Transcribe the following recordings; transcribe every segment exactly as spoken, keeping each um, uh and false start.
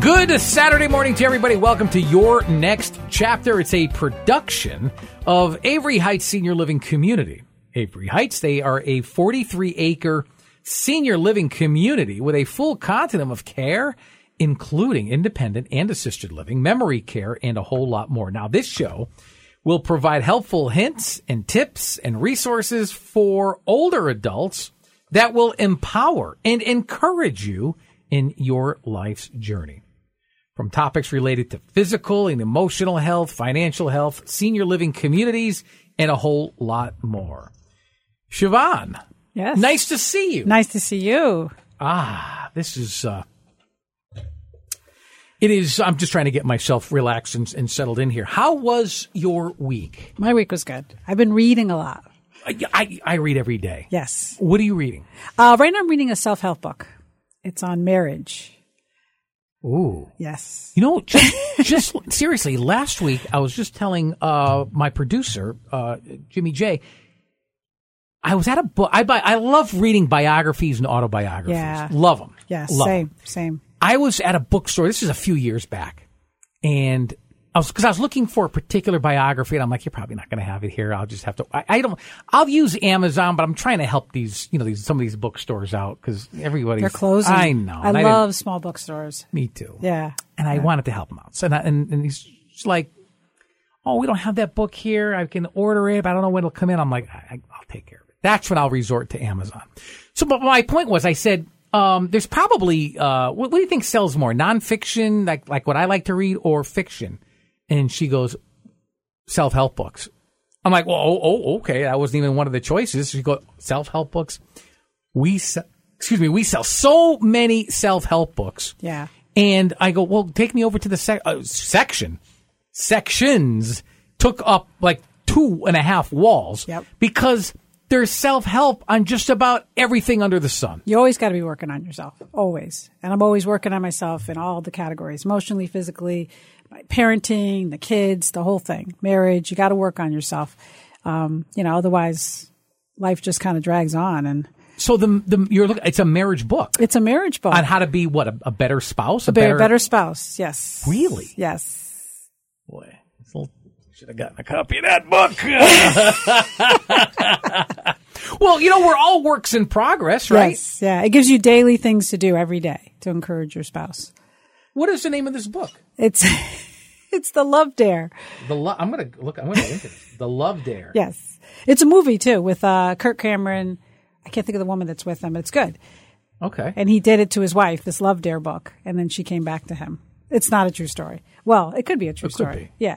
Good Saturday morning to everybody. Welcome to Your Next Chapter. It's a production of Avery Heights Senior Living Community. Avery Heights, they are a forty-three acre senior living community with a full continuum of care, including independent and assisted living, memory care, and a whole lot more. Now, this show will provide helpful hints and tips and resources for older adults that will empower and encourage you in your life's journey. From topics related to physical and emotional health, financial health, senior living communities, and a whole lot more. Siobhan. Yes. Nice to see you. Nice to see you. Ah, this is, uh, it is, I'm just trying to get myself relaxed and, and settled in here. How was your week? My week was good. I've been reading a lot. I, I, I read every day. Yes. What are you reading? Uh, right now I'm reading a self-help book. It's on marriage. Ooh. Yes. You know, just, just seriously, last week I was just telling uh, my producer, uh, Jimmy J, I was at a book. I buy. I love reading biographies and autobiographies. Yeah. Love them. Yes. Love same. 'em. Same. I was at a bookstore. This is a few years back, and I was because I was looking for a particular biography, and I'm like, you're probably not going to have it here. I'll just have to. I, I don't. I'll use Amazon, but I'm trying to help these, you know, these some of these bookstores out because everybody's They're closing. I know. I and love I small bookstores. Me too. Yeah. And I yeah. wanted to help them out. So and, I, and, and he's just like, oh, we don't have that book here. I can order it, but I don't know when it'll come in. I'm like, I, I'll take care of it. That's when I'll resort to Amazon. So, but my point was, I said, um, there's probably, uh, what, what do you think sells more? Nonfiction, like, like what I like to read, or fiction? And she goes, self-help books. I'm like, well, oh, oh, okay. That wasn't even one of the choices. She goes, self-help books. We sell, excuse me, we sell so many self-help books. Yeah. And I go, well, take me over to the sec- uh, section. Sections took up like two and a half walls. Yep. Because there's self-help on just about everything under the sun. You always got to be working on yourself. Always. And I'm always working on myself in all the categories, emotionally, physically, my parenting, the kids, the whole thing, marriage. You got to work on yourself. Um, you know, otherwise life just kind of drags on. And so the the you're looking, it's a marriage book. It's a marriage book on how to be what a, a better spouse, a, a better, better better spouse. Yes. Really? Yes. Boy, should have gotten a copy of that book. Well, you know, we're all works in progress, right? Yes. Yeah. It gives you daily things to do every day to encourage your spouse. What is the name of this book? It's it's The Love Dare. The lo- I'm gonna look. I'm gonna link it. The Love Dare. Yes, it's a movie too with uh, Kirk Cameron. I can't think of the woman that's with him. It's good. Okay. And he did it to his wife, this Love Dare book, and then she came back to him. It's not a true story. Well, it could be a true it story. Could be. Yeah.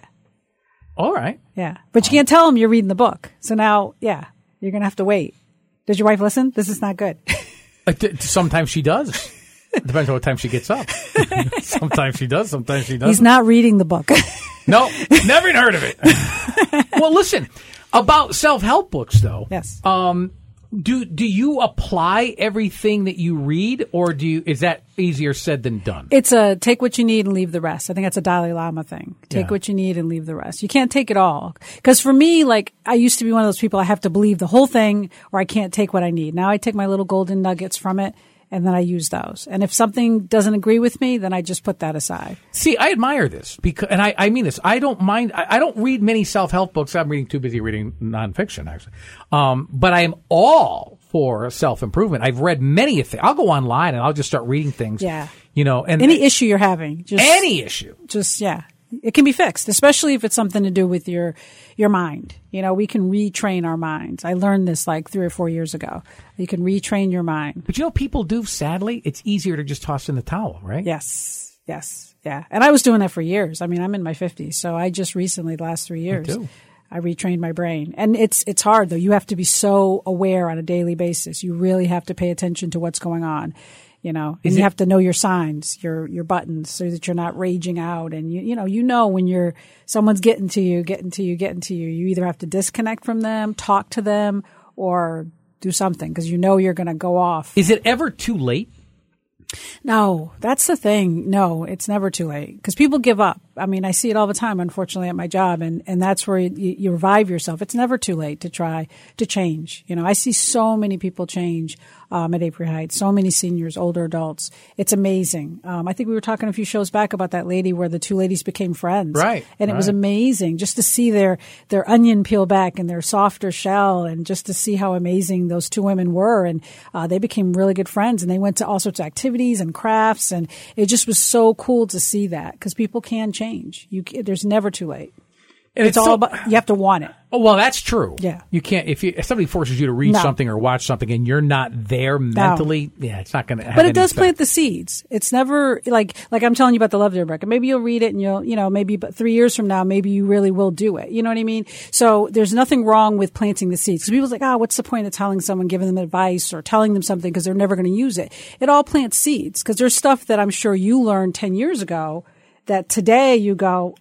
All right. Yeah, but you can't tell him you're reading the book. So now, yeah, you're gonna have to wait. Does your wife listen? This is not good. Sometimes she does. Depends on what time she gets up. Sometimes she does. Sometimes she doesn't. He's not reading the book. No, never even heard of it. Well, listen, about self-help books, though. Yes. Um, do do you apply everything that you read, or do you? Is that easier said than done? It's a take what you need and leave the rest. I think that's a Dalai Lama thing. Take Yeah. what you need and leave the rest. You can't take it all. Because for me, like, I used to be one of those people, I have to believe the whole thing or I can't take what I need. Now I take my little golden nuggets from it and then I use those. And if something doesn't agree with me, then I just put that aside. See, I admire this because, and I, I mean this. I don't mind. I, I don't read many self-help books. I'm reading too busy reading nonfiction, actually. Um, but I am all for self-improvement. I've read many of things. I'll go online and I'll just start reading things. Yeah. You know, and any issue you're having, just any issue, just yeah, it can be fixed. Especially if it's something to do with your your mind. You know, we can retrain our minds. I learned this like three or four years ago. You can retrain your mind. But you know, people do. Sadly, it's easier to just toss in the towel, right? Yes, yes, yeah. And I was doing that for years. I mean, I'm in my fifties, so I just recently, the last three years, Me too. I retrained my brain. And it's it's hard though. You have to be so aware on a daily basis. You really have to pay attention to what's going on. You know, and Is you it- have to know your signs, your your buttons, so that you're not raging out. And you you know you know when you're someone's getting to you, getting to you, getting to you. You either have to disconnect from them, talk to them, or do something because you know you're going to go off. Is it ever too late? No, that's the thing. No, it's never too late because people give up. I mean, I see it all the time, unfortunately, at my job. And, and that's where you, you revive yourself. It's never too late to try to change. You know, I see so many people change um, at Avery Heights, so many seniors, older adults. It's amazing. Um, I think we were talking a few shows back about that lady where the two ladies became friends. Right. And it right. was amazing just to see their, their onion peel back and their softer shell, and just to see how amazing those two women were. And uh, they became really good friends, and they went to all sorts of activities and crafts. And it just was so cool to see that, because people can change. You, there's never too late. And it's, it's all so, about, you have to want it. Oh, well, that's true. Yeah. You can't, if, you, if somebody forces you to read No. something or watch something and you're not there mentally, no. yeah, it's not going to have But it does effect. plant the seeds. It's never like, like I'm telling you about the Love Dare book. And maybe you'll read it and you'll, you know, maybe but three years from now, maybe you really will do it. You know what I mean? So there's nothing wrong with planting the seeds. Because people's like, oh, what's the point of telling someone, giving them advice or telling them something because they're never going to use it? It all plants seeds, because there's stuff that I'm sure you learned ten years ago that today you go,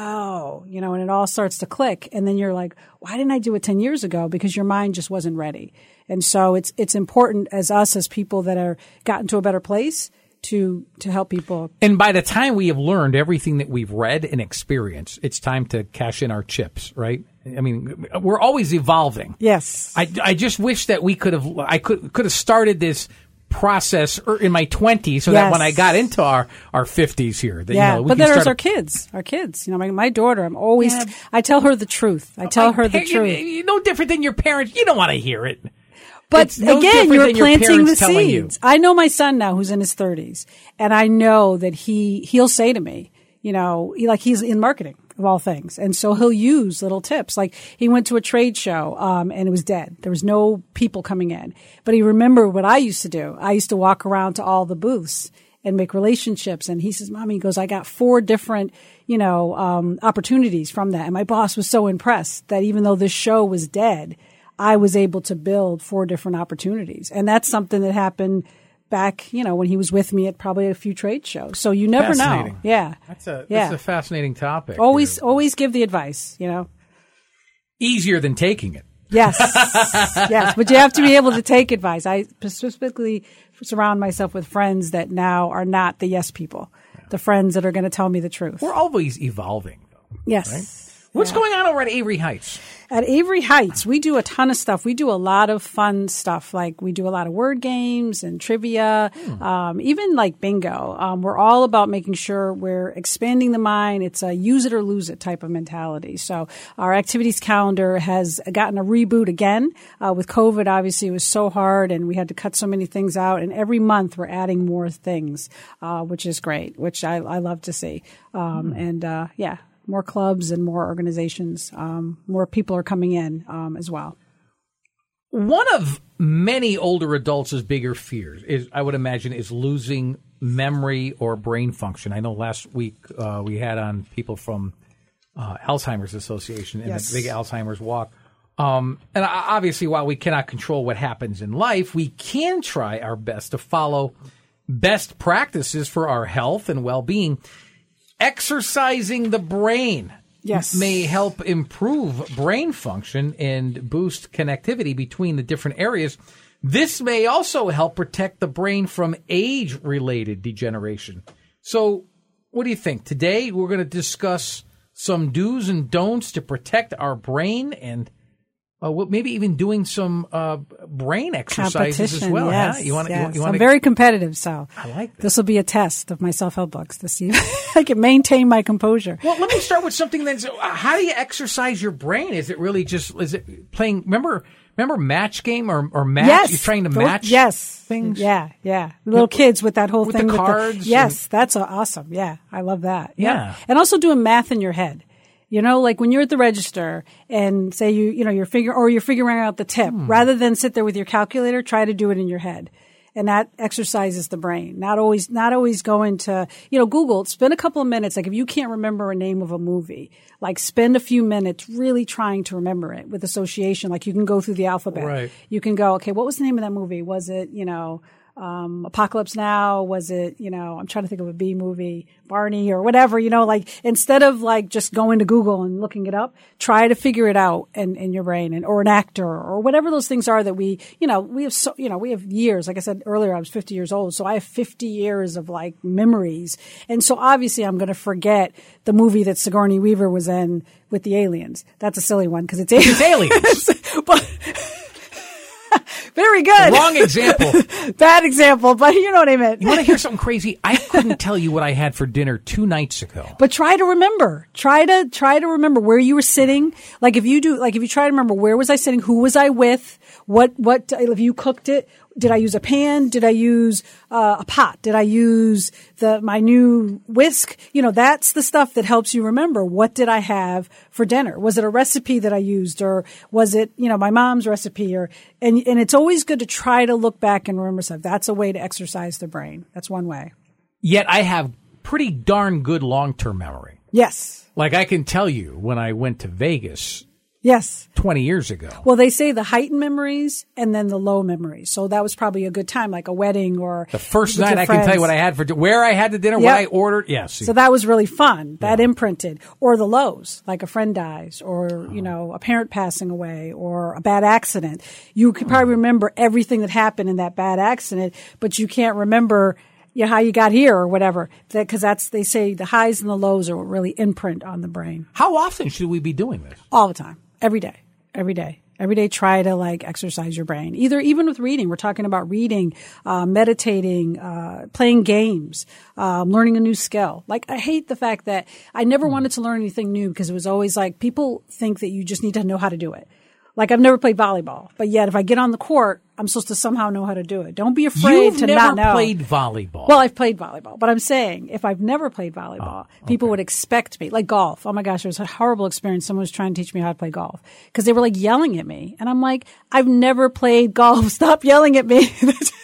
oh, you know, and it all starts to click. And then you're like, why didn't I do it ten years ago? Because your mind just wasn't ready. And so it's, it's important as us, as people that are gotten to a better place, to, to help people. And by the time we have learned everything that we've read and experienced, it's time to cash in our chips, right? I mean, we're always evolving. Yes. I, I just wish that we could have, I could, could have started this process in my twenties, so yes. that when I got into our, our fifties here, that, yeah, you know, we but can there's start our kids, our kids. You know, my, my daughter. I'm always. Yeah. I tell her the truth. I tell Like, her the you- truth. you- No different than your parents. You don't want to hear it. But It's no again, different you're than your planting the parents telling you. seeds. I know my son now, who's in his thirties, and I know that he he'll say to me, you know, he, like he's in marketing of all things, and so he'll use little tips. Like he went to a trade show, um, and it was dead. There was no people coming in, but he remembered what I used to do. I used to walk around to all the booths and make relationships. And he says, Mommy, he goes, I got four different, you know, um, opportunities from that. And my boss was so impressed that even though this show was dead, I was able to build four different opportunities. And that's something that happened back, you know, when he was with me at probably a few trade shows. So you never know. Fascinating. Yeah. That's a, yeah. that's a fascinating topic. Always, Here. always give the advice, you know. Easier than taking it. Yes. Yes. But you have to be able to take advice. I specifically surround myself with friends that now are not the yes people, yeah. the friends that are going to tell me the truth. We're always evolving, though. Yes. Right? What's yeah. going on over at Avery Heights? At Avery Heights, we do a ton of stuff. We do a lot of fun stuff. Like we do a lot of word games and trivia, hmm. um, even like bingo. Um, we're all about making sure we're expanding the mind. It's a use it or lose it type of mentality. So our activities calendar has gotten a reboot again. Uh, with COVID, obviously, it was so hard and we had to cut so many things out. And every month we're adding more things, uh, which is great, which I, I love to see. Um, hmm. And, uh, yeah. More clubs and more organizations, um, more people are coming in um, as well. One of many older adults' bigger fears is, I would imagine, is losing memory or brain function. I know last week uh, we had on people from uh, Alzheimer's Association and yes. the big Alzheimer's walk. Um, and obviously, while we cannot control what happens in life, we can try our best to follow best practices for our health and well-being. Exercising the brain yes. may help improve brain function and boost connectivity between the different areas. This may also help protect the brain from age-related degeneration. So what do you think? Today we're going to discuss some do's and don'ts to protect our brain and uh, maybe even doing some uh, brain exercises as well. Yes, huh? You want? yes. You want? I'm very competitive, so I like that. This will be a test of my self-help books to see if I can maintain my composure. Well, let me start with something that's, uh, how do you exercise your brain? Is it really just, is it playing, remember, remember match game or, or match? Yes. You're trying to Those, match yes. things? Yeah, yeah. Little kids with that whole with thing. The with cards the Yes, that's awesome. Yeah, I love that. Yeah. yeah. And also doing math in your head. You know, like when you're at the register and say you, you know, you're figuring, or you're figuring out the tip, hmm. rather than sit there with your calculator, try to do it in your head. And that exercises the brain. Not always, not always going to, you know, Google, spend a couple of minutes. Like if you can't remember a name of a movie, like spend a few minutes really trying to remember it with association. Like you can go through the alphabet. Right. You can go, okay, what was the name of that movie? Was it, you know, um, Apocalypse Now? Was it, you know, I'm trying to think of a B movie, Barney or whatever, you know, like instead of like just going to Google and looking it up, try to figure it out in, in your brain and, or an actor or whatever those things are that we, you know, we have so, you know, we have years. Like I said earlier, I was fifty years old. So I have fifty years of like memories. And so obviously I'm going to forget the movie that Sigourney Weaver was in with the aliens. That's a silly one because it's, it's aliens. But very good. Wrong example. Bad example, but you know what I meant. You want to hear something crazy? I couldn't tell you what I had for dinner two nights ago. But try to remember. Try to try to remember where you were sitting. Like if you do, like if you try to remember where was I sitting, who was I with, what what if you cooked it. Did I use a pan? Did I use uh, a pot? Did I use the my new whisk? You know, that's the stuff that helps you remember. What did I have for dinner? Was it a recipe that I used, or was it, you know, my mom's recipe? Or and and it's always good to try to look back and remember stuff. That's a way to exercise the brain. That's one way. Yet I have pretty darn good long-term memory. Yes. Like I can tell you when I went to Vegas. Yes. twenty years ago. Well, they say the heightened memories and then the low memories. So that was probably a good time, like a wedding or the first night. I can tell you what I had for where I had the dinner, yep. what I ordered. Yes. Yeah, so that was really fun. That yeah. imprinted. Or the lows, like a friend dies, or oh. you know, a parent passing away, or a bad accident. You could probably remember everything that happened in that bad accident, but you can't remember you know, how you got here or whatever. Because that, that's they say the highs and the lows are what really imprint on the brain. How often should we be doing this? All the time. Every day, every day, every day. Try to like exercise your brain. Either even with reading, we're talking about reading, uh, meditating, uh, playing games, um, learning a new skill. Like I hate the fact that I never wanted to learn anything new because it was always like people think that you just need to know how to do it. Like I've never played volleyball, but yet if I get on the court, I'm supposed to somehow know how to do it. Don't be afraid You've to never not know. Played volleyball. Well, I've played volleyball, but I'm saying if I've never played volleyball, oh, okay. people would expect me. Like golf. Oh my gosh, it was a horrible experience. Someone was trying to teach me how to play golf because they were like yelling at me, and I'm like, I've never played golf. Stop yelling at me.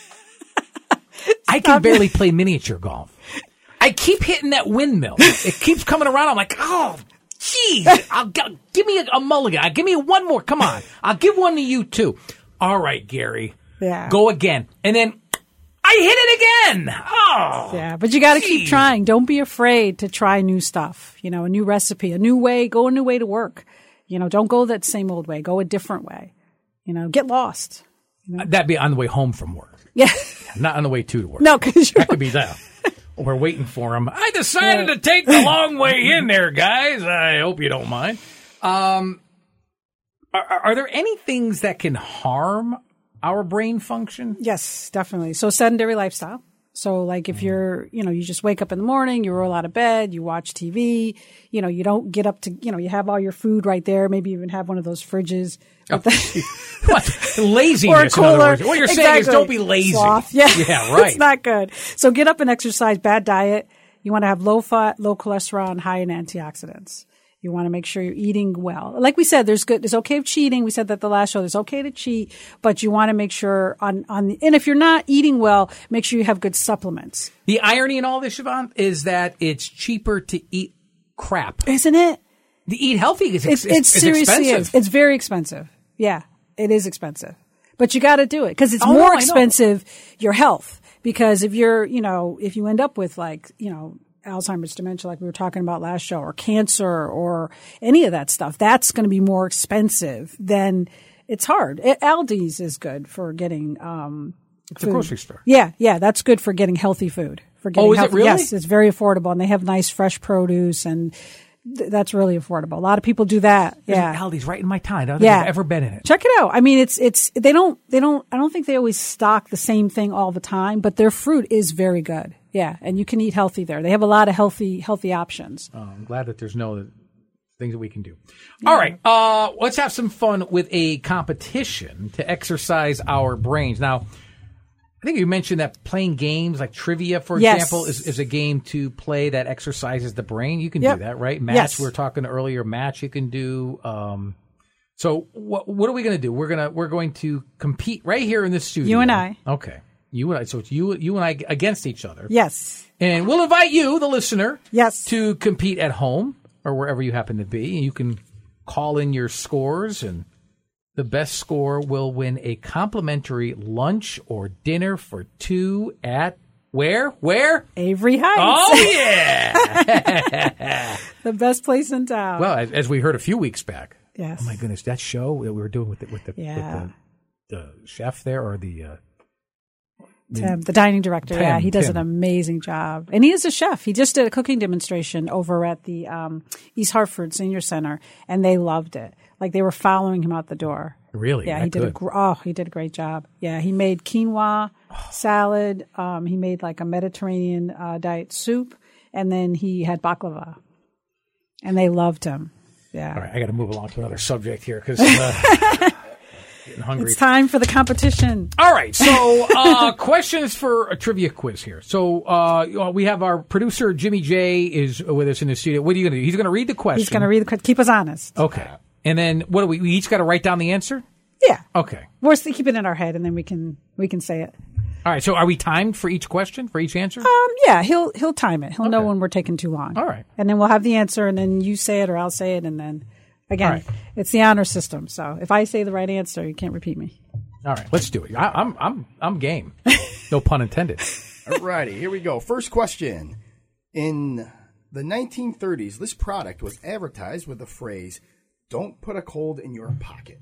I can barely play miniature golf. I keep hitting that windmill. It keeps coming around. I'm like, oh. Jeez, I'll give me a, a mulligan. I'll give me one more. Come on. I'll give one to you too. All right, Gary. Yeah. Go again. And then I hit it again. Oh. Yeah, but you got to keep trying. Don't be afraid to try new stuff. You know, a new recipe, a new way. Go a new way to work. You know, don't go that same old way. Go a different way. You know, get lost. You know? That'd be on the way home from work. Yeah. Not on the way to work. No, because that could be that. We're waiting for him. I decided yeah. to take the long way in there, guys. I hope you don't mind. Um, are, are there any things that can harm our brain function? Yes, definitely. So sedentary lifestyle. So like if you're, you know, you just wake up in the morning, you roll out of bed, you watch T V, you know, you don't get up to, you know, you have all your food right there. Maybe even have one of those fridges. Oh, what? Laziness, in other words. What you're exactly. saying is don't be lazy. Sloth. Yeah. yeah, right. It's not good. So get up and exercise, bad diet. You want to have low fat, low cholesterol, and high in antioxidants. You want to make sure you're eating well. Like we said, there's good, there's okay with cheating. We said that the last show, there's okay to cheat, but you want to make sure on, on the, and if you're not eating well, make sure you have good supplements. The irony in all this, Siobhan, is that it's cheaper to eat crap. Isn't it? To eat healthy is, it's, it's, it's it's seriously expensive. Is. It's very expensive. Yeah, it is expensive, but you got to do it because it's oh, more no, expensive your health. Because if you're, you know, if you end up with like, you know, Alzheimer's, dementia, like we were talking about last show, or cancer, or any of that stuff, that's going to be more expensive. Then it's hard. It, Aldi's is good for getting. Um, it's food. a grocery store. Yeah, yeah, that's good for getting healthy food. For getting oh, is healthy. it really? Yes, it's very affordable, and they have nice fresh produce and. That's really affordable. A lot of people do that. Yeah. Aldi's right in my town. I don't think yeah. I've ever been in it. Check it out. I mean, it's, it's, they don't, they don't, I don't think they always stock the same thing all the time, but their fruit is very good. Yeah. And you can eat healthy there. They have a lot of healthy, healthy options. Oh, I'm glad that there's no things that we can do. Yeah. All right. Uh, let's have some fun with a competition to exercise our brains. Now, I think you mentioned that playing games like trivia, for yes. example, is, is a game to play that exercises the brain. You can yep. do that, right? Match, yes. we were talking earlier, match you can do. Um, so what what are we going to do? We're gonna we're going to compete right here in this studio. You and I. Okay. You and I. So it's you you and I against each other. Yes. And we'll invite you, the listener, yes. to compete at home or wherever you happen to be. And you can call in your scores and the best score will win a complimentary lunch or dinner for two at where? Where? Avery Heights. Oh, yeah. The best place in town. Well, as, as we heard a few weeks back. Yes. Oh, my goodness. That show that we were doing with the, with the, Yeah. with the, the chef there or the... Uh, Tim, the dining director. Tim, yeah, he does Tim. an amazing job. And he is a chef. He just did a cooking demonstration over at the um, East Hartford Senior Center, and they loved it. Like, they were following him out the door. Really? Yeah, That he did a good? gr- oh, he did a great job. Yeah, he made quinoa salad. Um, he made like a Mediterranean uh, diet soup, and then he had baklava, and they loved him. Yeah. All right, I got to move along to another subject here because uh, getting hungry. It's time for the competition. All right, so uh, questions for a trivia quiz here. So uh, we have our producer Jimmy J is with us in the studio. What are you going to do? He's going to read the question. He's going to read the que- keep us honest. Okay, and then what do we? We each got to write down the answer. Yeah. Okay. We're still keep it in our head, and then we can we can say it. All right. So are we timed for each question for each answer? Um, yeah, he'll he'll time it. He'll know Okay. when we're taking too long. All right. And then we'll have the answer, and then you say it or I'll say it, and then again, All right. it's the honor system. So if I say the right answer, you can't repeat me. All right. Let's do it. I, I'm I'm I'm game. No pun intended. All righty, here we go. First question. In the nineteen thirties, this product was advertised with the phrase, "Don't put a cold in your pocket."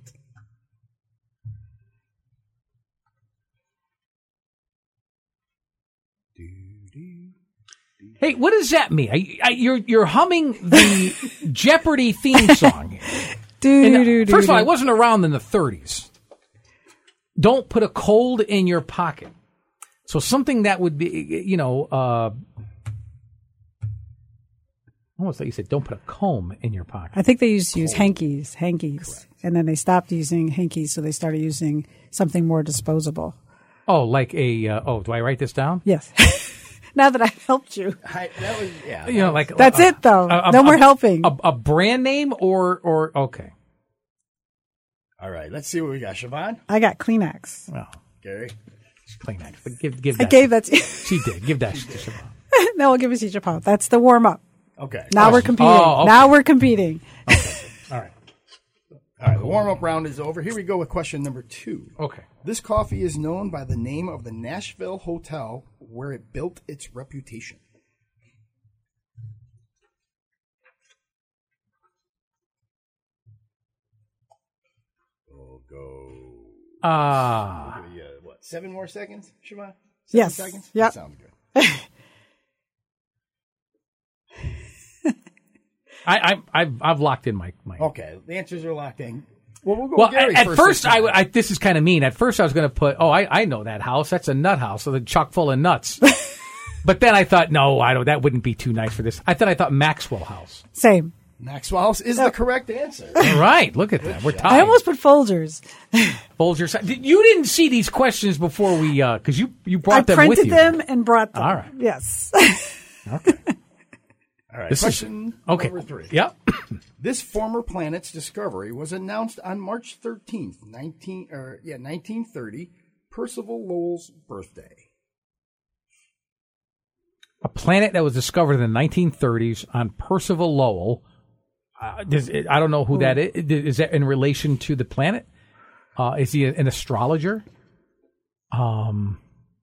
Hey, what does that mean? I, I, you're you're humming the Jeopardy theme song. Do, And, uh, do, do, do, first of all, do. I wasn't around in the thirties. Don't put a cold in your pocket. So something that would be, you know, uh, almost like you said, don't put a comb in your pocket. I think they used to use hankies, hankies, and then they stopped using hankies, so they started using something more disposable. Oh, like a, uh, oh, do I write this down? Yes. Now that I've helped you, I, that was, yeah. You know, like that's a- it though. a- a- no more a- helping. A, a brand name or, or, okay. All right, let's see what we got. Siobhan? I got Kleenex. Well, Gary? Kleenex. But give, give I that. gave that to you. She did. Give that to Siobhan. No, we'll give it to each opponent. That's the warm up. Okay. Now Oh. we're competing. Oh, okay. Now we're competing. All right. All right, the warm-up round is over. Here we go with question number two. Okay. This coffee is known by the name of the Nashville Hotel where it built its reputation. We'll go. Ah. Give you, uh, what, seven more seconds, Siobhan? Seven Yes. seconds? Yep. That sounds good. I, I, I've, I've locked in my, my. Okay, the answers are locked in. Well, we'll go Well, with Gary at, at first. first, this I, time. I this is kind of mean. At first, I was going to put, oh, I, I know that house. That's a nut house, so the chock full of nuts. But then I thought, no, I don't. That wouldn't be too nice for this. I thought I thought Maxwell House. Same. Maxwell House is the correct answer. All right, look at that. We're tied. I almost put Folgers. Folgers. You didn't see these questions before we, uh, because you you I brought them with printed you. them and brought them. All right. Yes. Okay. All right, This is- question Okay. number three. Yep. This former planet's discovery was announced on March thirteenth, nineteen or yeah, nineteen thirty, Percival Lowell's birthday. A planet that was discovered in the nineteen thirties on Percival Lowell. Uh, does it, I don't know who that is. Is that in relation to the planet? Uh, is he an astrologer? Um,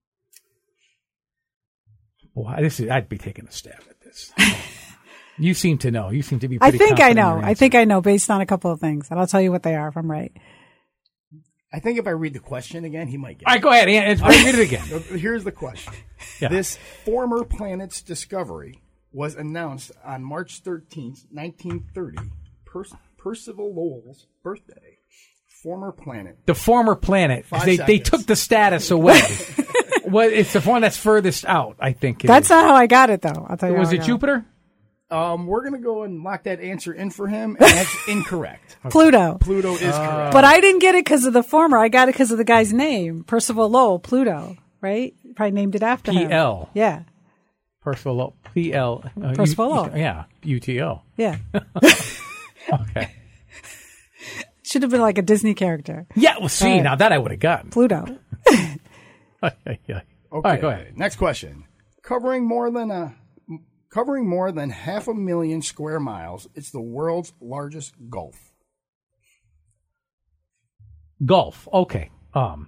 boy, this is, I'd be taking a stab at this. You seem to know. You seem to be. I Pretty think I confident in know. your I think I know based on a couple of things, and I'll tell you what they are if I'm right. I think if I read the question again, he might get All right, go ahead. Ian. It's- Read it again. it. Here's the question. Yeah. This former planet's discovery was announced on March thirteenth, nineteen thirty, Per- Percival Lowell's birthday. Former planet. The former planet. Five They they seconds. took the status away. Well, it's the one that's furthest out. I think. it That's is. not how I got it, though. I'll tell you. Was how I it got Jupiter? Um, we're going to go and lock that answer in for him, and that's incorrect. Pluto. Pluto is correct. But I didn't get it because of the former. I got it because of the guy's name, Percival Lowell, Pluto. Right? Probably named it after him. P L. Yeah. Percival Lowell. P L. Uh, Percival U- Lowell. Yeah. U T O. Yeah. Okay. Should have been like a Disney character. Yeah. Well, see, All right. now that I would have gotten. Pluto. yeah. Okay. All right, go ahead. Next question. Covering more than a covering more than half a million square miles, it's the world's largest gulf. Golf. Okay. Um.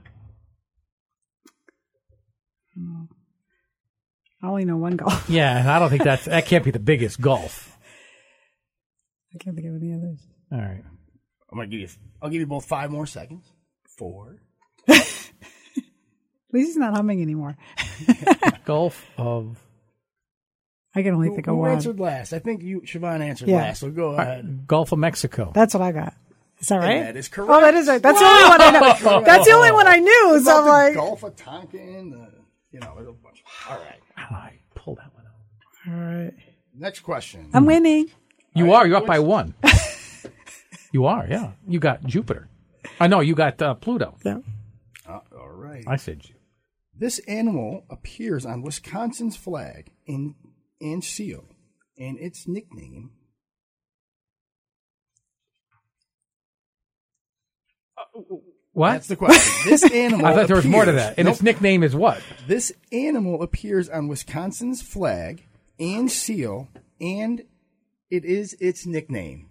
I only know one golf. Yeah, I don't think that's that can't be the biggest golf. I can't think of any others. All right. I'm gonna give you. I'll give you both five more seconds. Four. At least he's not humming anymore. Golf of I can only Who, think of who one. answered last? I think you, Siobhan, answered Yeah. last. So go ahead. Gulf of Mexico. That's what I got. Is that right? And that is correct. Oh, that is right. That's the only one I know. That's the only one I knew. What So about I'm the like, Gulf of Tonkin. The, you know, there's a bunch. All right. I pull that one out. all right. Next question. I'm winning. You All right, are. You're up by what's- one. You are. Yeah. You got Jupiter. I know. You got uh, Pluto. Yeah. Uh, all right. I said Jupiter. This animal appears on Wisconsin's flag in and seal, and its nickname. What? That's the question. This animal. I thought there was more to appears- that. And Nope. its nickname is what? This animal appears on Wisconsin's flag and seal, and it is its nickname.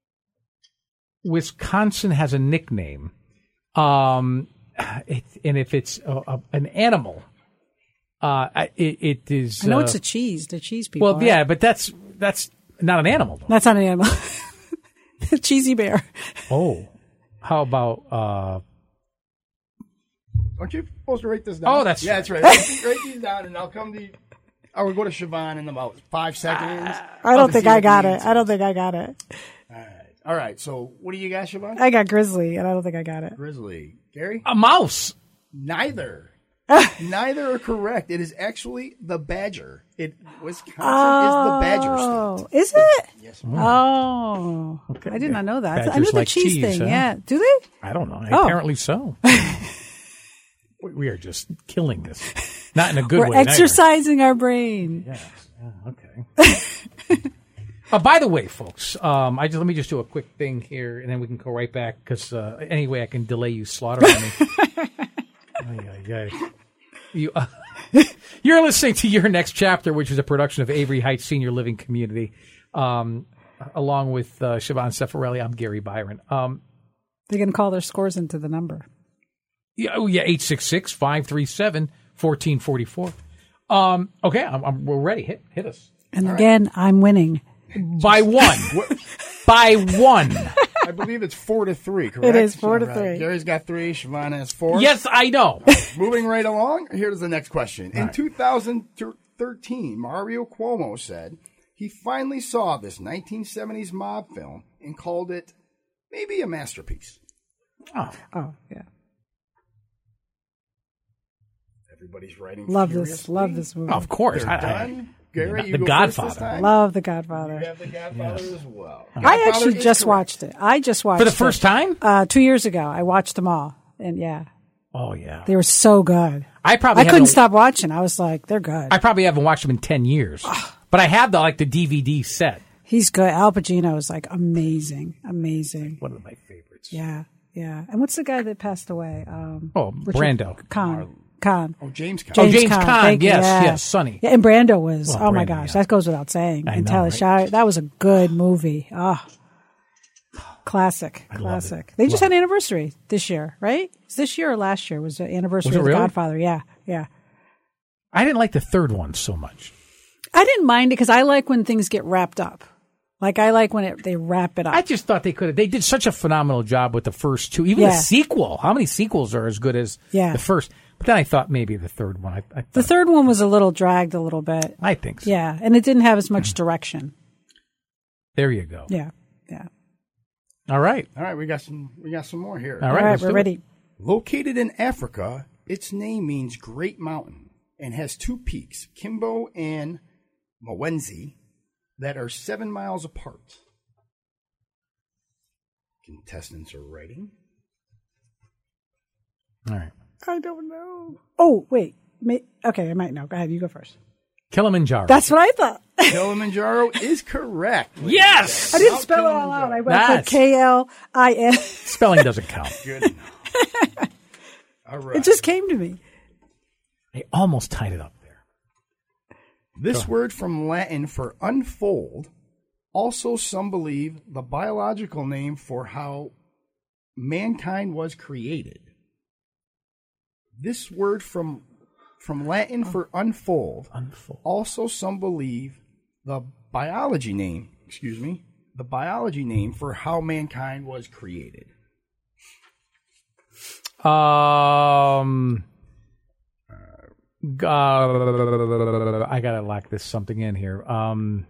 Wisconsin has a nickname. Um, it, and if it's a, a, an animal, uh, I- it, it is. I know uh, it's a cheese. The cheese people. well, right? yeah, but that's that's not an animal. Though. That's not an animal. Cheesy bear. Oh, how about? Uh, Aren't you supposed to write this down? Oh, that's yeah, right. that's right. Write, write these down, and I'll come to you. I will go to Siobhan in about five seconds. I don't to think see I what got the it. answer I don't is. think I got it. All right. All right. So, what do you got, Siobhan? I got grizzly, and I don't think I got it. Grizzly. Gary? a mouse. Neither. Neither are correct. It is actually the badger. It Wisconsin is the badger state. Oh, is it? Yes. Oh, I did not know that. I Badgers knew the like cheese, cheese, thing. huh? Yeah. Do they? I don't know. Oh. Apparently so. we we are just killing this. Not in a good We're way. neither. exercising our brain. Yes. Yeah, okay. uh, by the way, folks, um, I just, let me just do a quick thing here, and then we can go right back because uh, anyway, I can delay you slaughtering me. Ay, ay, ay. You, uh, you're listening to Your Next Chapter, which is a production of Avery Heights Senior Living Community, um, along with uh, Siobhan Cefarelli. I'm Gary Byron. Um, They're going to call their scores into the number. yeah, oh, yeah, eight six six, five three seven, one four four four. Um, okay, I'm, I'm, we're ready. Hit, hit us. And again, I'm winning. By one. By one. I believe it's four to three, correct? It is four to All three. Gary's got three. Siobhan has four. Yes, I know. Moving right along, here's the next question. In two thousand thirteen, Mario Cuomo said he finally saw this nineteen seventies mob film and called it maybe a masterpiece. Oh, Oh, yeah. Everybody's writing. Love this. furiously. Love this movie. of course. They're I- I- done. Gary, The you go Godfather. first this time. Love The You Godfather. have the Godfather as well. I Godfather actually is just correct. watched it. I just watched for the it. first time? Uh, two years ago. I watched them all. And yeah, Oh, yeah. they were so good. I probably I couldn't haven't- stop watching. I was like, they're good. I probably haven't watched them in ten years. But I have the like the D V D set. He's good. Al Pacino is like amazing. Amazing. One of my favorites. Yeah. Yeah. And what's the guy that passed away? Um, Oh, Richard Brando. Khan. Khan. Oh, James Conn. Oh, James Caan. Thank you. Yes, yeah. yes, Sonny. Yeah, and Brando was, Well, oh my Brando, gosh, yeah. that goes without saying. I and know, Taylor right? Shire, that was a good movie. Ah, classic, love classic. it. They just Love had an anniversary this year, right? It's this year or last year was the anniversary Was it of The really? Godfather. Yeah, yeah. I didn't like the third one so much. I didn't mind it because I like when things get wrapped up. Like I like when it, they wrap it up. I just thought they could have. They did such a phenomenal job with the first two. Even Yeah. the sequel. How many sequels are as good as Yeah. the first? But then I thought maybe the third one. I, I, the thought, third one was a little dragged a little bit. I think so. Yeah, and it didn't have as much direction. There you go. Yeah, yeah. All right. All right, we got some. We got some more here. All All right. right, let's we're do it. ready. Located in Africa, its name means Great Mountain and has two peaks, Kimbo and Mwenzi, that are seven miles apart. Contestants are writing. All right. I don't know. Oh wait, May, okay, I might know. Go ahead, you go first. Kilimanjaro. That's what I thought. Kilimanjaro is correct. yes. I didn't spell it all out. I went That's- K L I N. Spelling doesn't count. Good enough. All right. It just came to me. I almost tied it up there. This word from Latin for unfold, also some believe the biological name for how mankind was created. This word from from Latin for unfold. Unfold. Also, some believe the biology name, excuse me, the biology name for how mankind was created. Um, uh, I gotta lock this something in here. Um,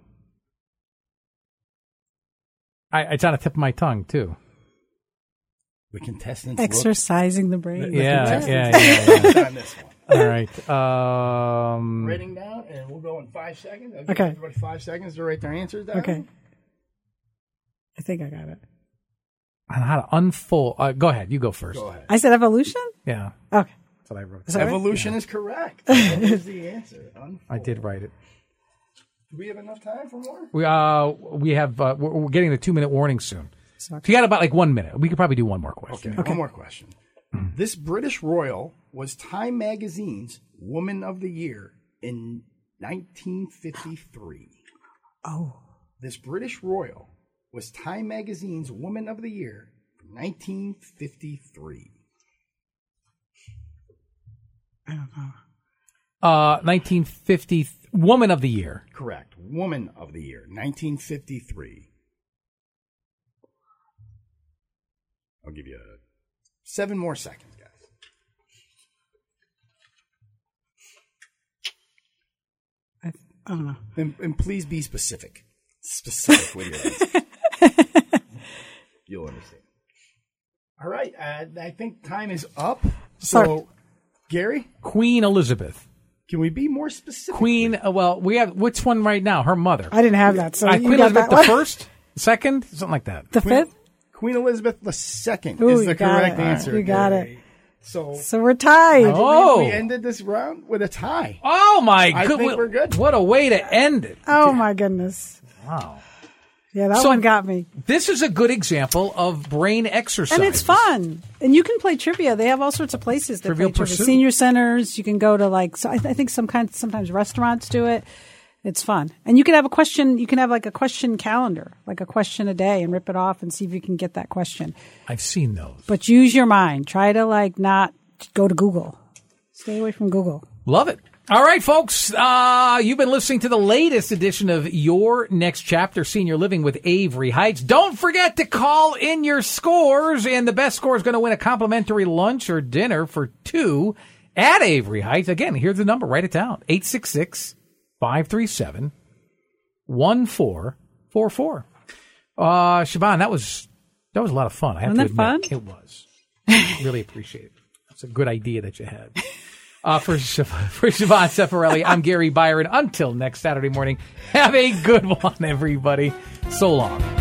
I, it's on the tip of my tongue too. The contestants Exercising the brain. look, Yeah, the yeah, contestants yeah, on this one. All right. Um, Writing down, and we'll go in five seconds. I'll give Okay. everybody five seconds to write their answers down. Okay. I think I got it. on how to unfold. Uh, go ahead. You go first. Go ahead. I said evolution? Yeah, Okay. that's what I wrote. Is that right? Evolution is correct. That is the answer. Unfold. I did write it. Do we have enough time for more? We uh we have uh, we're, we're getting the two minute warning soon. So you got about like one minute. We could probably do one more question. Okay, one more question. This British royal was Time Magazine's Woman of the Year in nineteen fifty-three. Oh. This British royal was Time Magazine's Woman of the Year in nineteen fifty-three. I don't know. Uh, nineteen fifty Woman of the Year. Correct. Woman of the Year, nineteen fifty-three. I'll give you seven more seconds, guys. I, I don't know. And, and please be specific. Specific with your answers. You'll understand. All right. Uh, I think time is up. So, Sorry. Gary, Queen Elizabeth. can we be more specific? Queen. Uh, well, we have which one right now? Her mother. I didn't have that. So Uh, you Queen got Elizabeth that the one? first, second, something like that. The Queen, fifth? Queen Elizabeth the Second Ooh, is you the got correct it. answer. You got Gary. it. So, So we're tied. Oh. we, we ended this round with a tie. Oh my I good. think we're good. What a way to end it. Oh, my goodness. Wow. Yeah, that So- one got me. This is a good example of brain exercise. And it's fun. And you can play trivia. They have all sorts of places that Trivial play trivia. Pursuit. Senior centers. You can go to like, so I, th- I think some kind, sometimes restaurants do it. It's fun. And you can have a question, you can have like a question calendar, like a question a day and rip it off and see if you can get that question. I've seen those. But use your mind. Try to like not go to Google. Stay away from Google. Love it. All right, folks. Uh, you've been listening to the latest edition of Your Next Chapter Senior Living with Avery Heights. Don't forget to call in your scores, and the best score is going to win a complimentary lunch or dinner for two at Avery Heights. Again, here's the number. Write it down. eight six six, five three seven, one four four four. Uh, Siobhan, that was, that was a lot of fun. I have Wasn't to that admit. fun? It was. Really appreciate it. It's a good idea that you had. Uh, for, Siobhan, for Siobhan Cefarelli, I'm Gary Byron. Until next Saturday morning, have a good one, everybody. So long.